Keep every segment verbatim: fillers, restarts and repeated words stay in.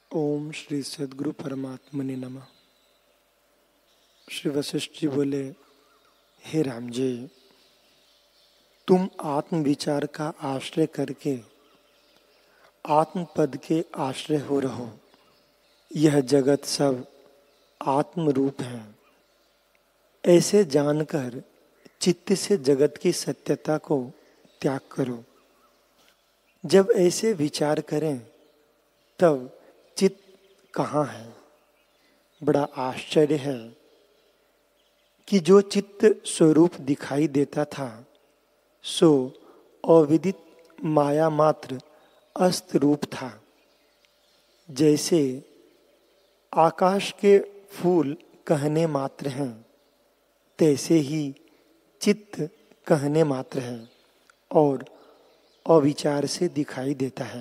ओम श्री सद्गुरु परमात्मने नमः। श्री वशिष्ठ जी बोले, हे राम जी, तुम आत्म विचार का आश्रय करके आत्म पद के आश्रय हो रहो। यह जगत सब आत्म रूप है। ऐसे जानकर चित्त से जगत की सत्यता को त्याग करो। जब ऐसे विचार करें तब चित्त कहाँ है? बड़ा आश्चर्य है कि जो चित्त स्वरूप दिखाई देता था सो अविदित माया मात्र अस्त रूप था। जैसे आकाश के फूल कहने मात्र हैं, तैसे ही चित्त कहने मात्र है और अविचार से दिखाई देता है।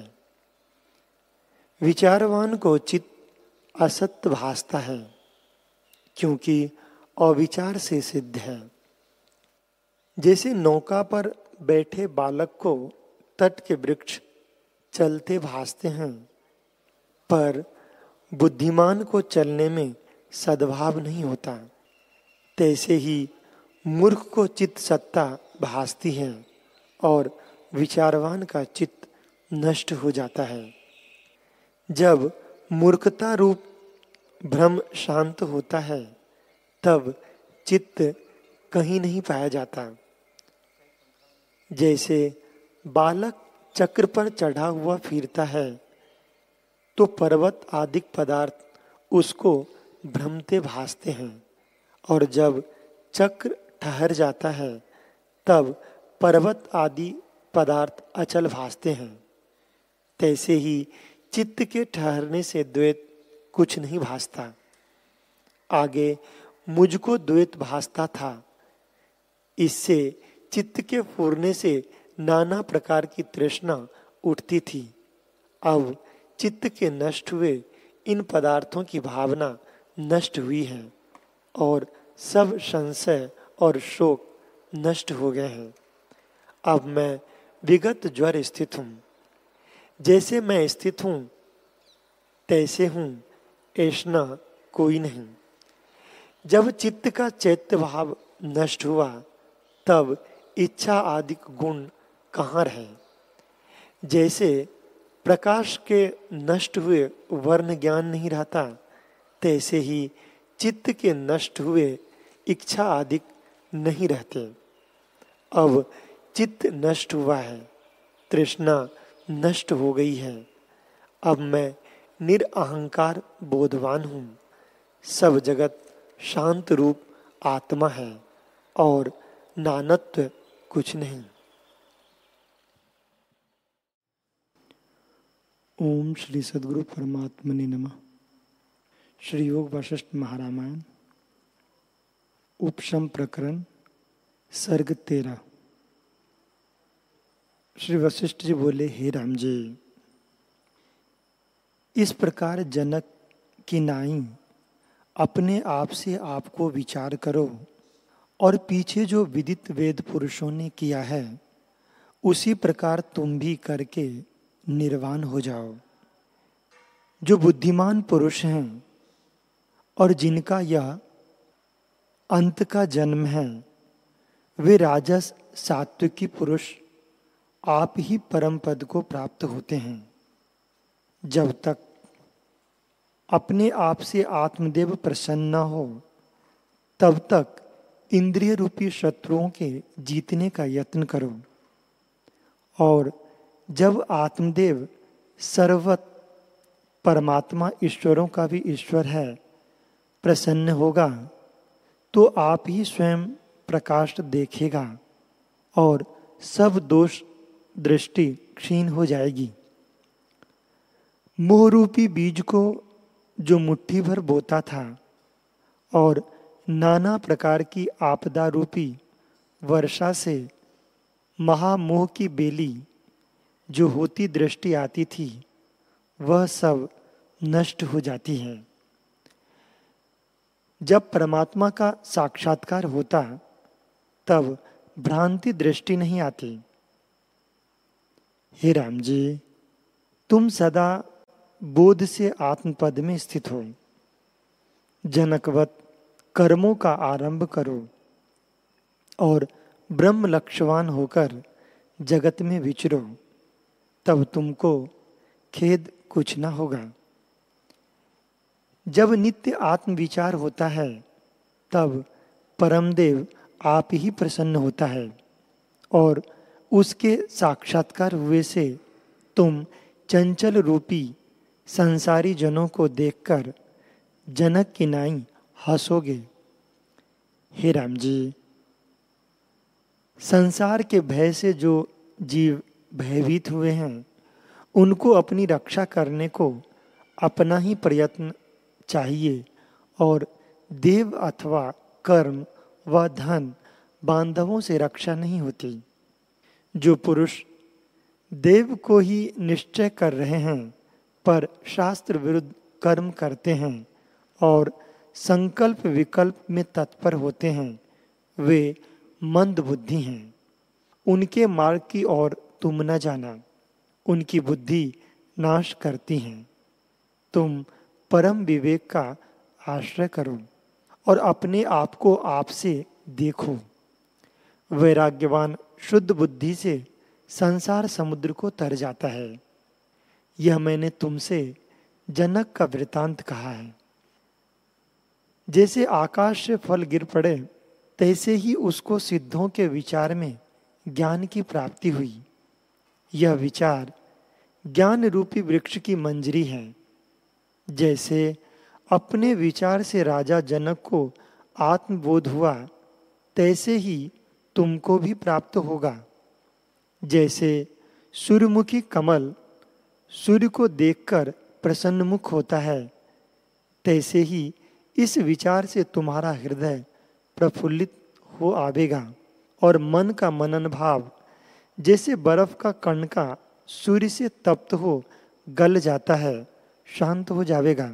विचारवान को चित्त असत्य भासता है, क्योंकि अविचार से सिद्ध है। जैसे नौका पर बैठे बालक को तट के वृक्ष चलते भासते हैं, पर बुद्धिमान को चलने में सद्भाव नहीं होता, तैसे ही मूर्ख को चित्त सत्ता भासती है और विचारवान का चित्त नष्ट हो जाता है। जब मूर्खता रूप भ्रम शांत होता है तब चित्त कहीं नहीं पाया जाता। जैसे बालक चक्र पर चढ़ा हुआ फिरता है तो पर्वत आदि पदार्थ उसको भ्रमते भासते हैं, और जब चक्र ठहर जाता है तब पर्वत आदि पदार्थ अचल भासते हैं। तैसे ही चित्त के ठहरने से द्वैत कुछ नहीं भासता। आगे मुझको द्वैत भासता था, इससे चित्त के फूरने से नाना प्रकार की तृष्णा उठती थी। अब चित्त के नष्ट हुए इन पदार्थों की भावना नष्ट हुई है और सब संशय और शोक नष्ट हो गए हैं। अब मैं विगत ज्वर स्थित हूँ। जैसे मैं स्थित हूँ तैसे हूँ, ऐसा कोई नहीं। जब चित्त का चैत्य भाव नष्ट हुआ तब इच्छा आदि गुण कहाँ रहे? जैसे प्रकाश के नष्ट हुए वर्ण ज्ञान नहीं रहता, तैसे ही चित्त के नष्ट हुए इच्छा आदि नहीं रहते। अब चित्त नष्ट हुआ है, तृष्णा नष्ट हो गई है। अब मैं निरअहंकार बोधवान हूँ। सब जगत शांत रूप आत्मा है और नानत्व कुछ नहीं। ओम श्री सद्गुरु परमात्मने नमः। श्री योग वशिष्ठ महारामायण उपशम प्रकरण सर्ग तेरह। श्री वशिष्ठ जी बोले, हे राम जी, इस प्रकार जनक की नाई अपने आप से आपको विचार करो और पीछे जो विदित वेद पुरुषों ने किया है उसी प्रकार तुम भी करके निर्वाण हो जाओ। जो बुद्धिमान पुरुष हैं और जिनका यह अंत का जन्म है, वे राजस सात्विकी पुरुष आप ही परम पद को प्राप्त होते हैं। जब तक अपने आप से आत्मदेव प्रसन्न न हो तब तक इंद्रिय रूपी शत्रुओं के जीतने का यत्न करो, और जब आत्मदेव सर्वत परमात्मा ईश्वरों का भी ईश्वर है प्रसन्न होगा तो आप ही स्वयं प्रकाश देखेगा और सब दोष दृष्टि क्षीण हो जाएगी। मोह रूपी बीज को जो मुट्ठी भर बोता था और नाना प्रकार की आपदा रूपी वर्षा से महामोह की बेली जो होती दृष्टि आती थी, वह सब नष्ट हो जाती है। जब परमात्मा का साक्षात्कार होता तब भ्रांति दृष्टि नहीं आती। हे राम जी, तुम सदा बोध से आत्मपद में स्थित हो। जनकवत कर्मों का आरंभ करो और ब्रह्म लक्ष्यवान होकर जगत में विचरो, तब तुमको खेद कुछ ना होगा। जब नित्य आत्मविचार होता है तब परमदेव आप ही प्रसन्न होता है और उसके साक्षात्कार हुए से तुम चंचल रूपी संसारी जनों को देखकर जनक की नाई हंसोगे। हे राम जी, संसार के भय से जो जीव भयभीत हुए हैं उनको अपनी रक्षा करने को अपना ही प्रयत्न चाहिए और देव अथवा कर्म व धन बांधवों से रक्षा नहीं होती। जो पुरुष देव को ही निश्चय कर रहे हैं पर शास्त्र विरुद्ध कर्म करते हैं और संकल्प विकल्प में तत्पर होते हैं, वे मंद बुद्धि हैं। उनके मार्ग की ओर तुम न जाना, उनकी बुद्धि नाश करती हैं। तुम परम विवेक का आश्रय करो और अपने आप को आप से देखो। वैराग्यवान शुद्ध बुद्धि से संसार समुद्र को तर जाता है। यह मैंने तुमसे जनक का वृतांत कहा है। जैसे आकाश से फल गिर पड़े तैसे ही उसको सिद्धों के विचार में ज्ञान की प्राप्ति हुई। यह विचार ज्ञान रूपी वृक्ष की मंजरी है। जैसे अपने विचार से राजा जनक को आत्मबोध हुआ तैसे ही तुमको भी प्राप्त होगा। जैसे सूर्यमुखी कमल सूर्य को देखकर प्रसन्नमुख होता है, तैसे ही इस विचार से तुम्हारा हृदय प्रफुल्लित हो आवेगा और मन का मनन भाव जैसे बर्फ का कण का सूर्य से तप्त हो गल जाता है, शांत हो जाएगा।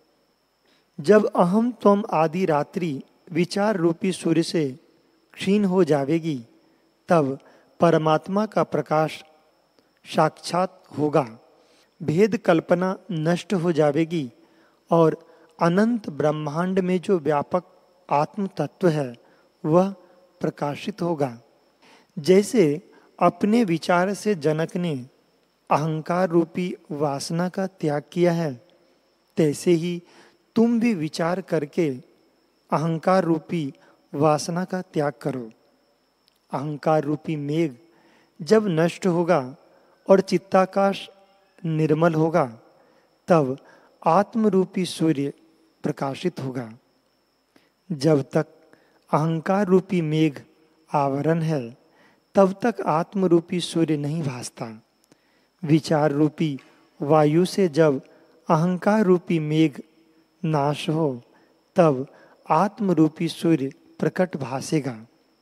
जब अहम त्वम आदि रात्रि विचार रूपी सूर्य से क्षीण हो जाएगी, तब परमात्मा का प्रकाश साक्षात होगा। भेद कल्पना नष्ट हो जाएगी और अनंत ब्रह्मांड में जो व्यापक आत्म तत्व है वह प्रकाशित होगा। जैसे अपने विचार से जनक ने अहंकार रूपी वासना का त्याग किया है, तैसे ही तुम भी विचार करके अहंकार रूपी वासना का त्याग करो। अहंकार रूपी मेघ जब नष्ट होगा और चित्ताकाश निर्मल होगा, तब आत्म रूपी सूर्य प्रकाशित होगा। जब तक अहंकार रूपी मेघ आवरण है, तब तक आत्म रूपी सूर्य नहीं भासता। विचार रूपी वायु से जब अहंकार रूपी मेघ नाश हो, तब आत्म रूपी सूर्य प्रकट भासेगा।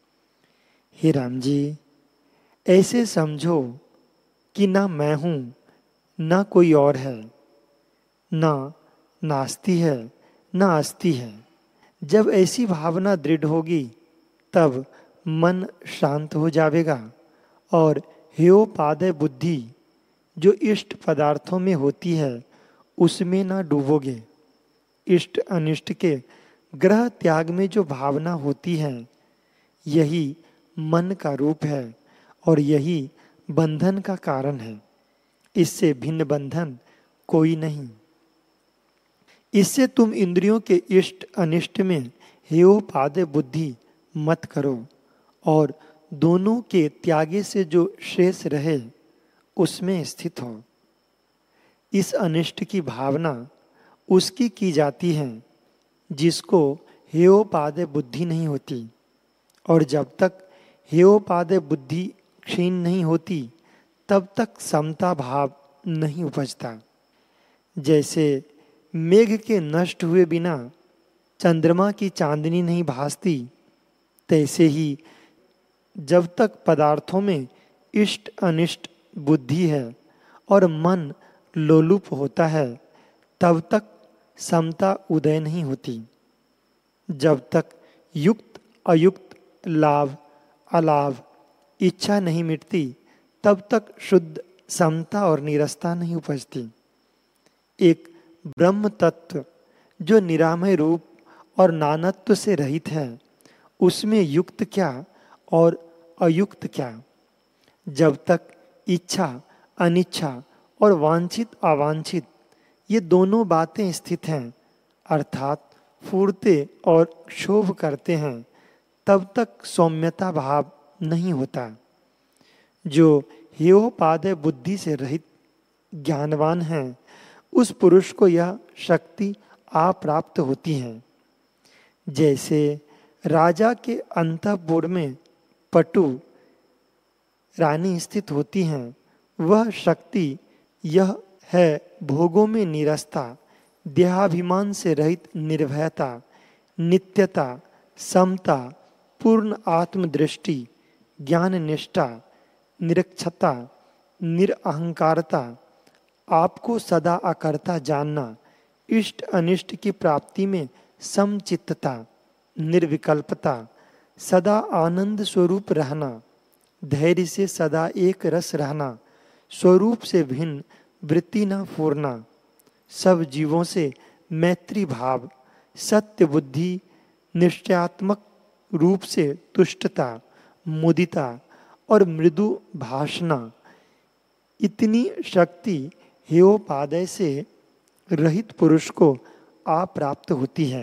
हे राम जी, ऐसे समझो कि ना मैं हूँ ना कोई और है, ना नास्ति है ना अस्ति है। जब ऐसी भावना दृढ़ होगी तब मन शांत हो जाएगा और हेयोपादय बुद्धि जो इष्ट पदार्थों में होती है उसमें ना डूबोगे। इष्ट अनिष्ट के ग्रह त्याग में जो भावना होती है यही मन का रूप है और यही बंधन का कारण है। इससे भिन्न बंधन कोई नहीं। इससे तुम इंद्रियों के इष्ट अनिष्ट में हेयोपादय बुद्धि मत करो और दोनों के त्यागे से जो शेष रहे उसमें स्थित हो। इस अनिष्ट की भावना उसकी की जाती है जिसको हेयोपादय बुद्धि नहीं होती, और जब तक हेयोपादय बुद्धि क्षीण नहीं होती तब तक समता भाव नहीं उपजता। जैसे मेघ के नष्ट हुए बिना चंद्रमा की चांदनी नहीं भासती, तैसे ही जब तक पदार्थों में इष्ट अनिष्ट बुद्धि है और मन लोलुप होता है तब तक समता उदय नहीं होती। जब तक युक्त अयुक्त लाभ अलाभ इच्छा नहीं मिटती तब तक शुद्ध समता और निरस्ता नहीं उपजती। एक ब्रह्म तत्व जो निरामय रूप और नानत्व से रहित है, उसमें युक्त क्या और अयुक्त क्या? जब तक इच्छा अनिच्छा और वांछित अवांछित ये दोनों बातें स्थित हैं, अर्थात फूरते और क्षोभ करते हैं, तब तक सौम्यता भाव नहीं होता। जो हेयोपादय बुद्धि से रहित ज्ञानवान है, उस पुरुष को यह शक्ति अप्राप्त होती है। जैसे राजा के अंतःपुर में पटु रानी स्थित होती हैं, वह शक्ति यह है भोगों में निरस्ता, देहाभिमान से रहित निर्भयता, नित्यता, समता, पूर्ण आत्मदृष्टि, ज्ञान निष्ठा, निरक्षता, निरअहंकारता, आपको सदा अकर्ता जानना, इष्ट अनिष्ट की प्राप्ति में समचित्तता, निर्विकल्पता, सदा आनंद स्वरूप रहना, धैर्य से सदा एक रस रहना, स्वरूप से भिन्न वृत्ति न फूरना, सब जीवों से मैत्री भाव, सत्य बुद्धि, निश्चयात्मक रूप से तुष्टता, मुदिता और मृदु भाषणा, इतनी शक्ति हेयोपादय से रहित पुरुष को अप्राप्त होती है।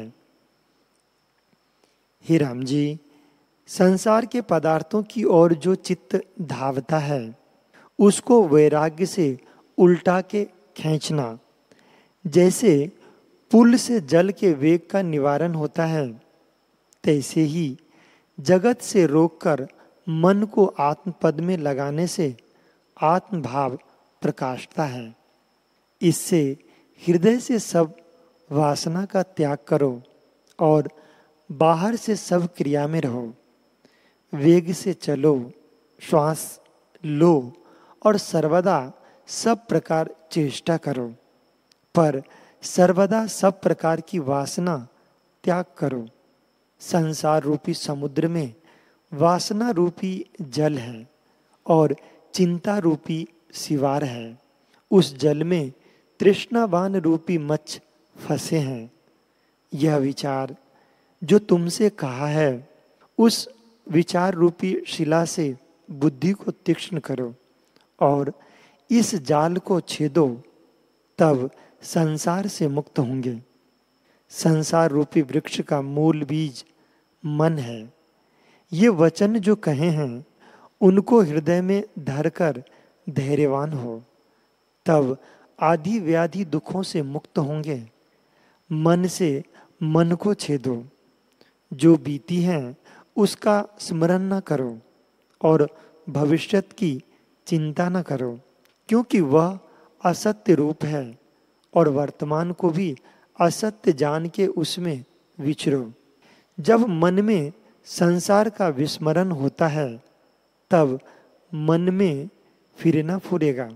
हे राम जी, संसार के पदार्थों की ओर जो चित्त धावता है, उसको वैराग्य से उल्टा के खींचना। जैसे पुल से जल के वेग का निवारण होता है, तैसे ही जगत से रोककर मन को आत्मपद में लगाने से आत्मभाव प्रकाशता है। इससे हृदय से सब वासना का त्याग करो और बाहर से सब क्रिया में रहो। वेग से चलो, श्वास लो और सर्वदा सब प्रकार चेष्टा करो, पर सर्वदा सब प्रकार की वासना त्याग करो। संसार रूपी समुद्र में वासना रूपी जल है और चिंता रूपी सिवार है। उस जल में तृष्णावान रूपी मच्छ फंसे हैं। यह विचार जो तुमसे कहा है, उस विचार रूपी शिला से बुद्धि को तीक्ष्ण करो और इस जाल को छेदो, तब संसार से मुक्त होंगे। संसार रूपी वृक्ष का मूल बीज मन है। ये वचन जो कहे हैं, उनको हृदय में धरकर धैर्यवान हो, तब आदि व्याधि दुखों से मुक्त होंगे। मन से मन को छेदो, जो बीती हैं उसका स्मरण न करो और भविष्यत की चिंता न करो, क्योंकि वह असत्य रूप है और वर्तमान को भी असत्य जान के उसमें विचरो। जब मन में संसार का विस्मरण होता है, तब मन में फिर न फुरेगा।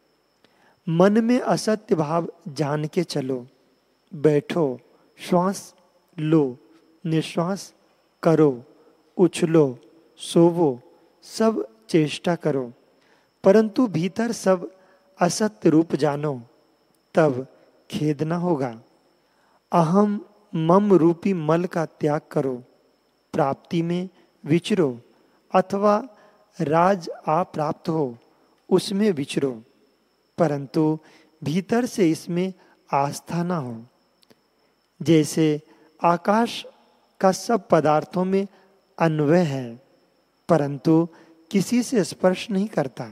मन में असत्य भाव जान के चलो, बैठो, श्वास लो, निश्वास करो, उछलो, सोवो, सब चेष्टा करो, परंतु भीतर सब असत्य रूप जानो, तब खेद न होगा। अहम मम रूपी मल का त्याग करो, प्राप्ति में विचरो, अथवा राज अप्राप्त हो उसमें विचरो, परंतु भीतर से इसमें आस्था न हो। जैसे आकाश का सब पदार्थों में अन्वय है, परंतु किसी से स्पर्श नहीं करता,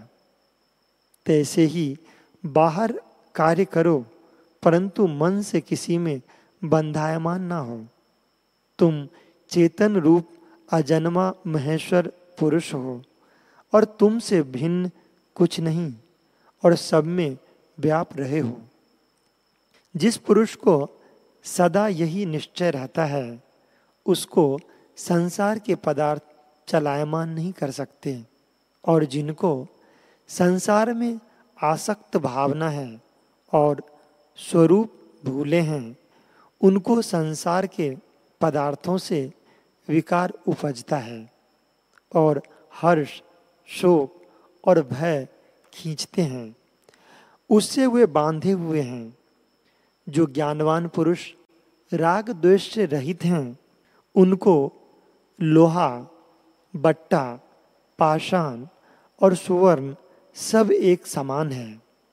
तैसे ही बाहर कार्य करो, परंतु मन से किसी में बंधायमान ना हो। तुम चेतन रूप अजन्मा महेश्वर पुरुष हो और तुमसे भिन्न कुछ नहीं और सब में व्याप रहे हो। जिस पुरुष को सदा यही निश्चय रहता है, उसको संसार के पदार्थ चलायमान नहीं कर सकते, और जिनको संसार में आसक्त भावना है और स्वरूप भूले हैं, उनको संसार के पदार्थों से विकार उपजता है और हर्ष, शोक और भय खींचते हैं। उससे वे बांधे हुए हैं। जो ज्ञानवान पुरुष राग द्वेष से रहित हैं, उनको लोहा, बट्टा, पाषाण और सुवर्ण सब एक समान है।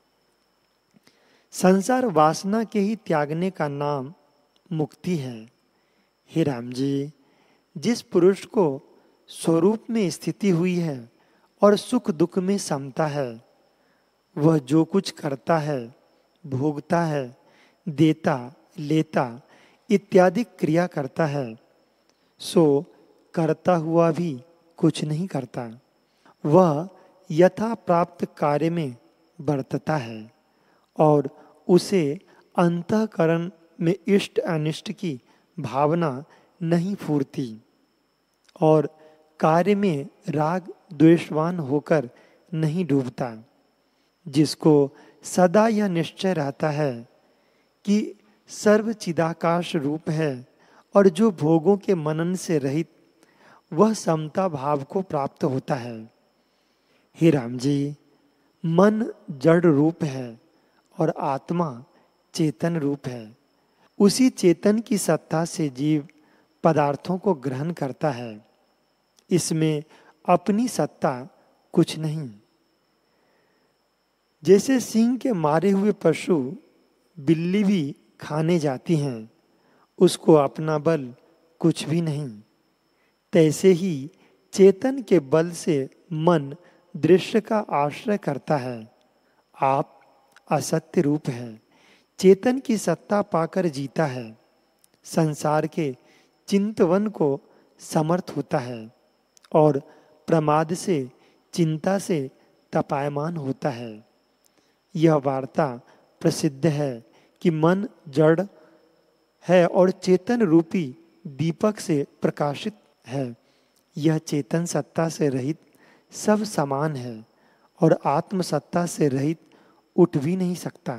संसार वासना के ही त्यागने का नाम मुक्ति है। हे राम जी, जिस पुरुष को स्वरूप में स्थिति हुई है और सुख दुख में समता है, वह जो कुछ करता है, भोगता है, देता, लेता इत्यादि क्रिया करता है, सो करता हुआ भी कुछ नहीं करता। वह यथा प्राप्त कार्य में बरतता है और उसे अंतःकरण में इष्ट अनिष्ट की भावना नहीं फूरती और कार्य में राग द्वेषवान होकर नहीं डूबता। जिसको सदा यह निश्चय रहता है कि सर्व चिदाकाश रूप है और जो भोगों के मनन से रहित, वह समता भाव को प्राप्त होता है। हे राम जी, मन जड़ रूप है और आत्मा चेतन रूप है। उसी चेतन की सत्ता से जीव पदार्थों को ग्रहण करता है। इसमें अपनी सत्ता कुछ नहीं। जैसे सिंह के मारे हुए पशु बिल्ली भी खाने जाती हैं, उसको अपना बल कुछ भी नहीं, तैसे ही चेतन के बल से मन दृश्य का आश्रय करता है। आप असत्य रूप है, चेतन की सत्ता पाकर जीता है, संसार के चिंतवन को समर्थ होता है और प्रमाद से, चिंता से तपायमान होता है। यह वार्ता प्रसिद्ध है कि मन जड़ है और चेतन रूपी दीपक से प्रकाशित है। यह चेतन सत्ता से रहित सब समान है और आत्म सत्ता से रहित उठ भी नहीं सकता।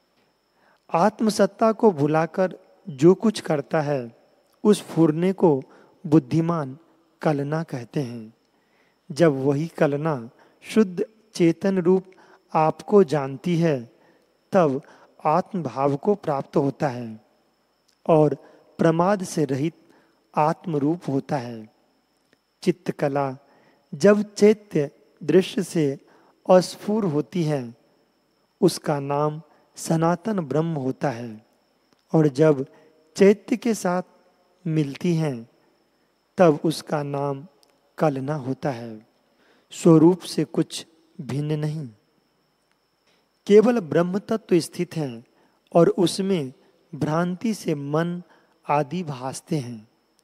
आत्मसत्ता को भुलाकर जो कुछ करता है, उस फुरने को बुद्धिमान कलना कहते हैं। जब वही कलना शुद्ध चेतन रूप आपको जानती है, तब आत्मभाव को प्राप्त होता है और प्रमाद से रहित आत्मरूप होता है। चित्तकला जब चैत्य दृश्य से अस्फुर होती है, उसका नाम सनातन ब्रह्म होता है और जब चैत्य के साथ मिलती हैं, तब उसका नाम कलना होता है। स्वरूप से कुछ भिन्न नहीं, केवल ब्रह्म तत्व स्थित है और उसमें भ्रांति से मन आदि भासते हैं।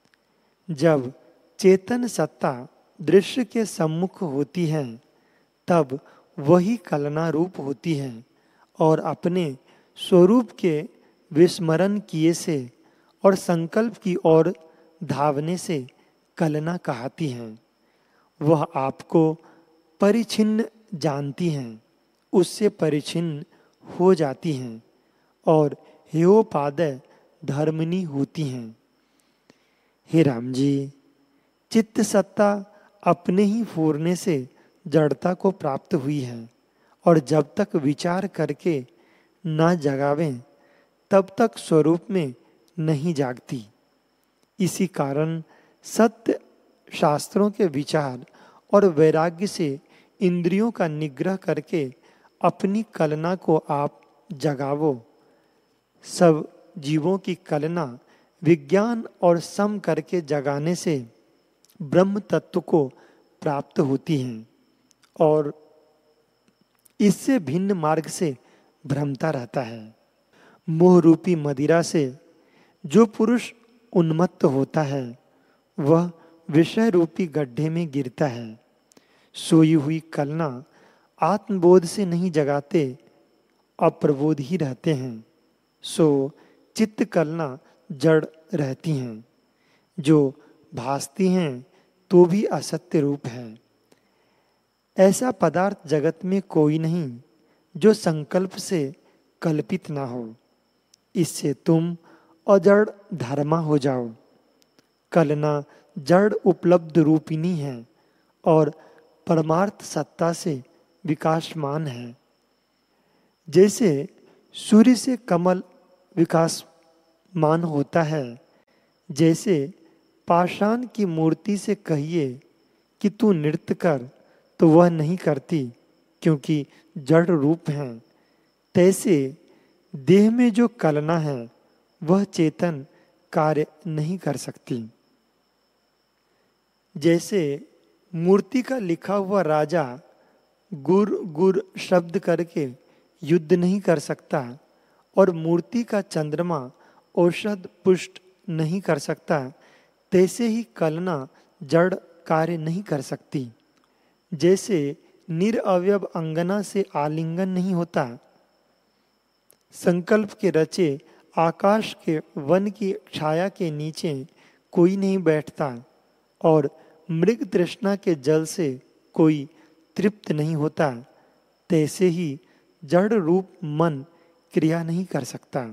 जब चेतन सत्ता दृश्य के सम्मुख होती है, तब वही कलना रूप होती है और अपने स्वरूप के विस्मरण किए से और संकल्प की ओर धावने से कलना कहती हैं। वह आपको परिच्छिन्न जानती हैं, उससे परिच्छिन्न हो जाती हैं और हेयोपादय धर्मिणी होती हैं। हे राम जी, चित्त सत्ता अपने ही फूरने से जड़ता को प्राप्त हुई है और जब तक विचार करके न जगावें, तब तक स्वरूप में नहीं जागती। इसी कारण सत्य शास्त्रों के विचार और वैराग्य से इंद्रियों का निग्रह करके अपनी कलना को आप जगावो। सब जीवों की कलना विज्ञान और सम करके जगाने से ब्रह्म तत्व को प्राप्त होती हैं और इससे भिन्न मार्ग से भ्रमता रहता है। मोह रूपी मदिरा से जो पुरुष उन्मत्त होता है, वह विषय रूपी गड्ढे में गिरता है। सोई हुई कलना आत्मबोध से नहीं जगाते, अप्रबोध ही रहते हैं। सो चित्त कलना जड़ रहती हैं, जो भासती हैं तो भी असत्य रूप है। ऐसा पदार्थ जगत में कोई नहीं जो संकल्प से कल्पित ना हो। इससे तुम अजड़ धर्मा हो जाओ। कलना जड़ उपलब्ध रूपिणी है और परमार्थ सत्ता से विकासमान है। जैसे सूर्य से कमल विकासमान होता है। जैसे पाषाण की मूर्ति से कहिए कि तू नृत्य कर, तो वह नहीं करती क्योंकि जड़ रूप है। तैसे देह में जो कलना है वह चेतन कार्य नहीं कर सकती। जैसे मूर्ति का लिखा हुआ राजा गुर गुर शब्द करके युद्ध नहीं कर सकता और मूर्ति का चंद्रमा औषध पुष्ट नहीं कर सकता, तैसे ही कलना जड़ कार्य नहीं कर सकती। जैसे निरअवयव अंगना से आलिंगन नहीं होता, संकल्प के रचे आकाश के वन की छाया के नीचे कोई नहीं बैठता और मृग तृष्णा के जल से कोई तृप्त नहीं होता, तैसे ही जड़ रूप मन क्रिया नहीं कर सकता।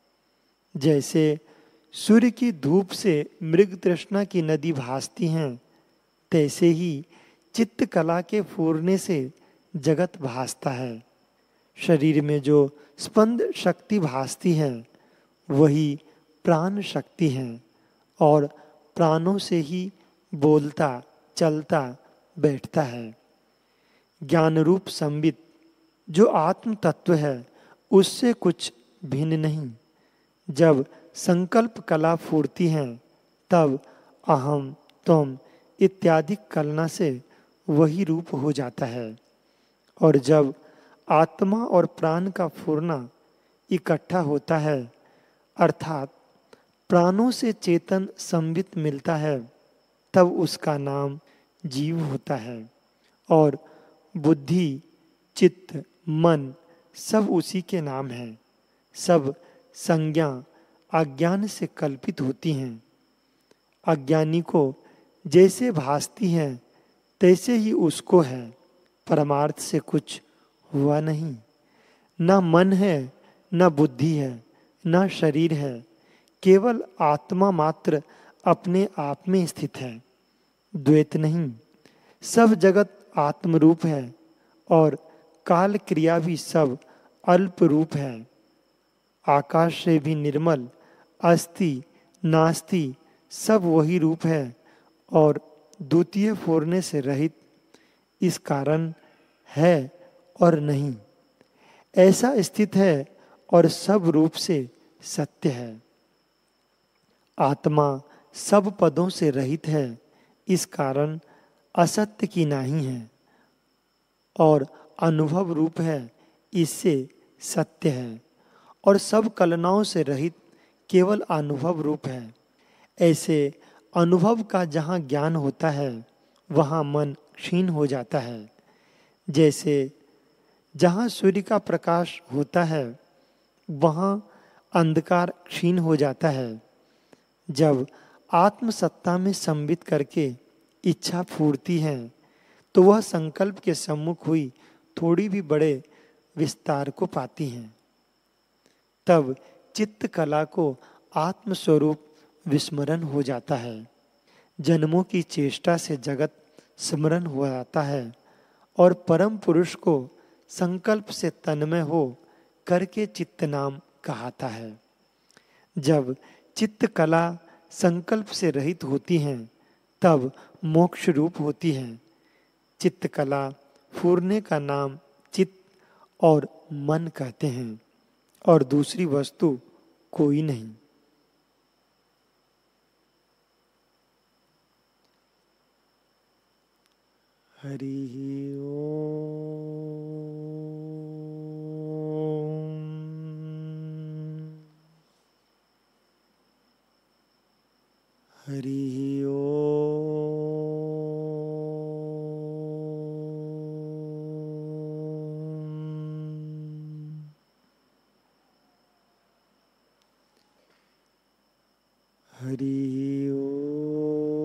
जैसे सूर्य की धूप से मृग तृष्णा की नदी भासती हैं, तैसे ही चित्त कला के फूरने से जगत भासता है। शरीर में जो स्पंद शक्ति भासती है वही प्राण शक्ति है और प्राणों से ही बोलता चलता बैठता है। ज्ञान रूप संबित जो आत्म तत्व है उससे कुछ भिन्न नहीं। जब संकल्प कला फूरती है तब अहम तुम इत्यादि कलना से वही रूप हो जाता है। और जब आत्मा और प्राण का फूरना इकट्ठा होता है अर्थात प्राणों से चेतन संबित मिलता है, तब उसका नाम जीव होता है और बुद्धि चित्त मन सब उसी के नाम है। सब संज्ञा अज्ञान से कल्पित होती हैं। अज्ञानी को जैसे भासती है तैसे ही उसको है, परमार्थ से कुछ हुआ नहीं। न मन है न बुद्धि है न शरीर है, केवल आत्मा मात्र अपने आप में स्थित है। द्वैत नहीं, सब जगत आत्मरूप है और काल क्रिया भी सब अल्प रूप है। आकाश से भी निर्मल अस्ति नास्ति सब वही रूप है और द्वितीय फोरने से रहित, इस कारण है और नहीं ऐसा स्थित है और सब रूप से सत्य है। आत्मा सब पदों से रहित है, इस कारण असत्य की नहीं है और अनुभव रूप है, इससे सत्य है। और सब कलनाओं से रहित केवल अनुभव रूप है। ऐसे अनुभव का जहाँ ज्ञान होता है वहाँ मन क्षीण हो जाता है। जैसे जहाँ सूर्य का प्रकाश होता है वहाँ अंधकार क्षीण हो जाता है। जब आत्मसत्ता में संबित करके इच्छा फूरती है तो वह संकल्प के सम्मुख हुई थोड़ी भी बड़े विस्तार को पाती हैं। तब चित्त कला को आत्मस्वरूप विस्मरण हो जाता है। जन्मों की चेष्टा से जगत स्मरण हो जाता है और परम पुरुष को संकल्प से तन्मय हो करके चित्त नाम कहाता है। जब चित्त कला संकल्प से रहित होती हैं तब मोक्ष रूप होती हैं। चित्त कला फूरने का नाम चित्त और मन कहते हैं और दूसरी वस्तु कोई नहीं। हरि ओम। हरि ओम। हरि ओम।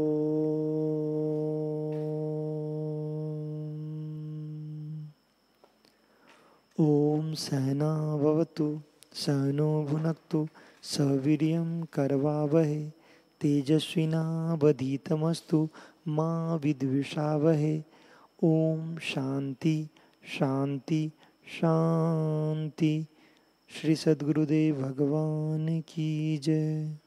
ओम सहना भवतु सहनो भुनक्तु सवीर्यं करवावहै तेजस्विनावधीतमस्तु मा विद्विषावहै। ओम शांति शांति शांति। श्री सद्गुरुदेव भगवान की जय।